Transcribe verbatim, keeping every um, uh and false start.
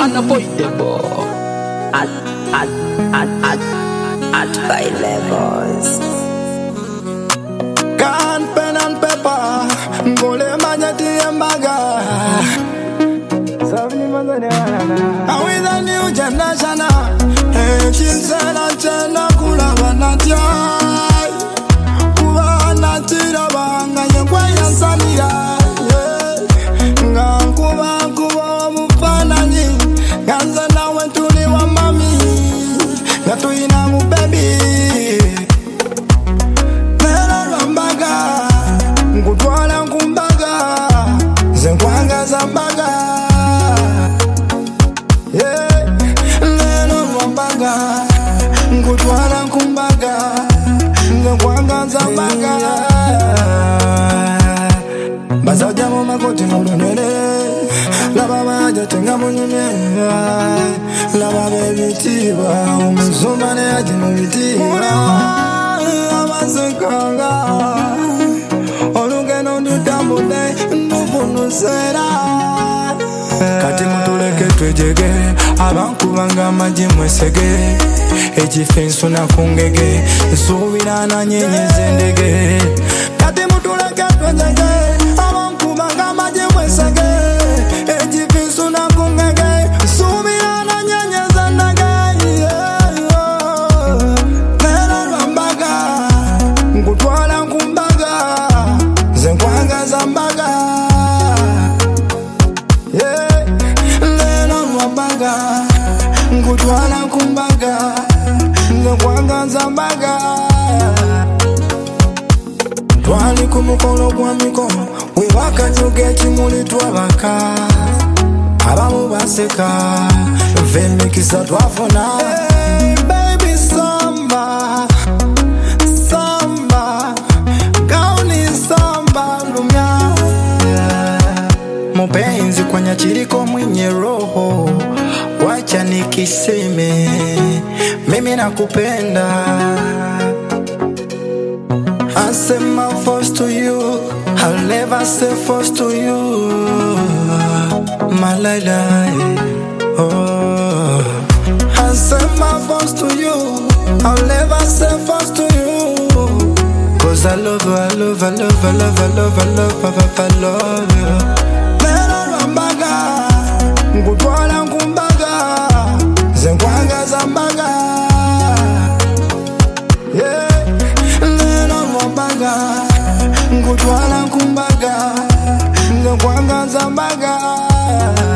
unavoidable. At, at, at, at, at high levels. Can pen and paper, gole manyati embaga. And with a new generation, eh, chinsela chena kula banatia. Kuba natira banga yekwa yansanira. Nga kuba kuba mufana nyi. Ganza na wentuli wa mami. Gatu ina mu baby. Nera rambaga. Ngutwala kumbaga. Zenkwanga zambaga. Yeah, nera rambaga. Ngutwala kumbaga. Zenkwanga zambaga. Bazaja mo makoti mulunene. Laba baja tenga munyene. Laba baby tiba. Umuzumba ne aji mubitiba. Amasekanga. Olugeno ndutambule. Ndubunu sera. Kati mutuleke twejege. Abankubanga maji mwesege. Ejifensu na kungege. Nsubira na nyenyeze ndege. Kati mutuleke twejege. Abankubanga maji mwesege. Ejifensu na kungege. Nsubira na nyenyeze ndege. Nera rambaga. Ngutwala kumbaga. Zenkwanga zambaga. Yeah, nera rambaga. Ngutwala kumbaga. Zenkwanga zambaga. Twali kumukolo kwa mikono. Wewaka nyoge chimuli twabaka. Abamu baseka. Vemikisa twafuna. Hey, baby samba. Samba. Gauni samba lumya. Yeah. Mupenzi kwenye chiriko mwenye roho. Wacha nikiseme. Mimi nakupenda. I say my first to you. I'll never say first to you. My Laila. Oh. I say my first to you. I'll never say first to you. Cause I love you, I love, I love, I love, I love, I love, I love, I love you. Nera rambaga. Ngutwala kumbaga. Zenkwanga zambaga. Yeah. Ngutwala kumbaga. Zenkwanga zambaga.